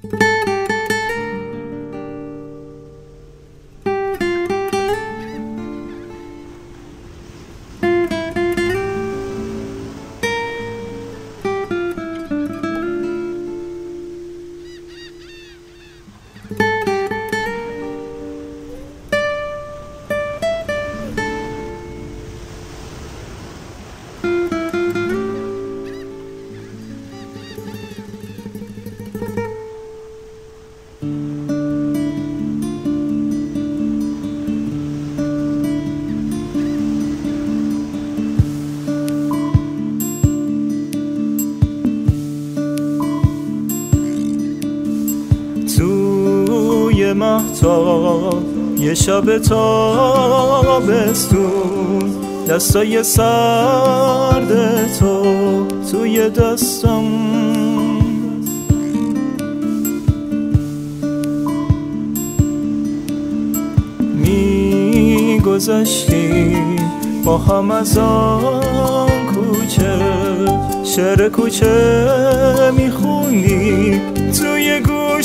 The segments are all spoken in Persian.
توی مهتاب یه شب تابستون، دستای سرد تو توی دستم، میگذشتیم با هم از آن کوچه، شعر کوچه میخونی توی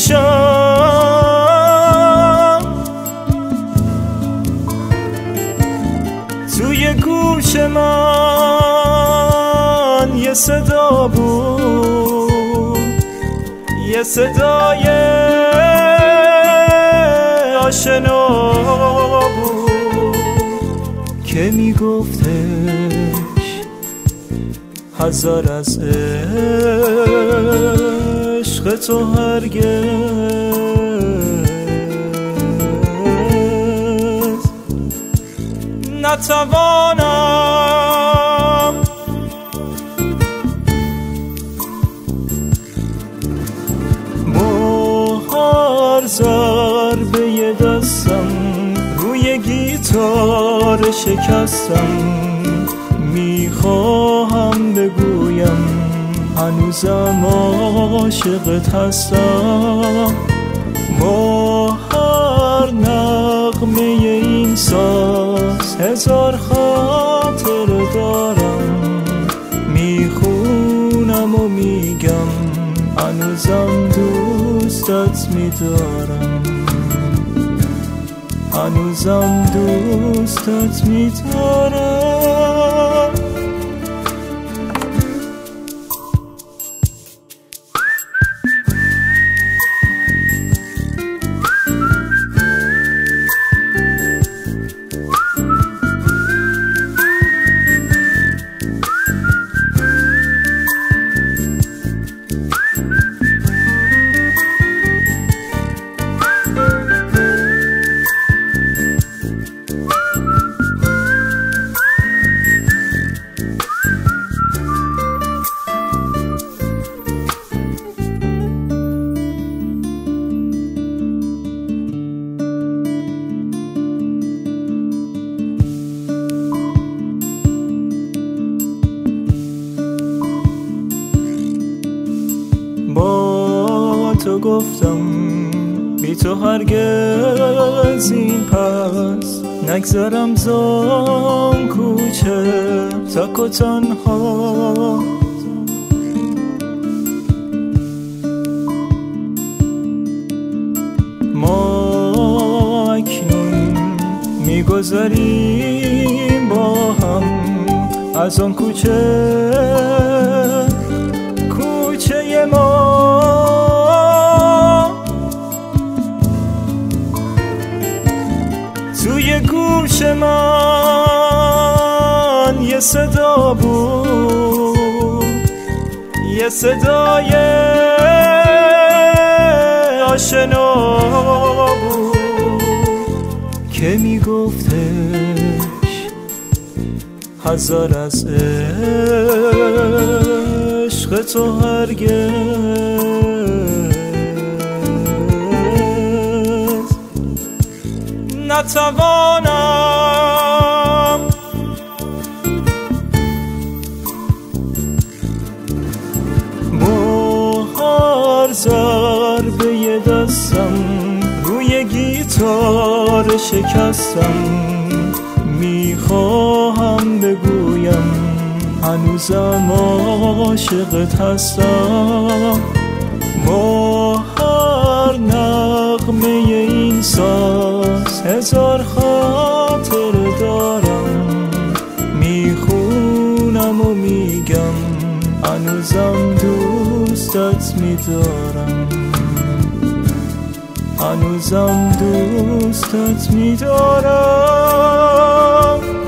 گوشم، توی گوش من یه صدا بود، یه صدای آشنا بود که میگفتش هزار از عشق تو هرگز نتوانم. با هر ضربه دستم روی گیتار شکستم، میخواهم بگویم هنوزم عاشقت هستم. با هر نغمه این ساز هزار خاطر دارم، میخونم و میگم هنوزم دوستت میدارم، هنوزم دوستت میدارم. با تو گفتم بی تو هرگز این پس نگذرم زان کوچه تک و تنها. ما اکنون میگذریم با هم از آن کوچه، کوچه ما. توی گوش من یه صدا بود، یه صدای آشنا بود که میگفتش هزار از عشق تو هرگز نتوانم. با هر ضربه دستم روی گیتار شکستم، میخواهم بگویم هنوزم عاشقت هستم. با دوستت می‌دارم، هنوزم دوستت می‌دارم.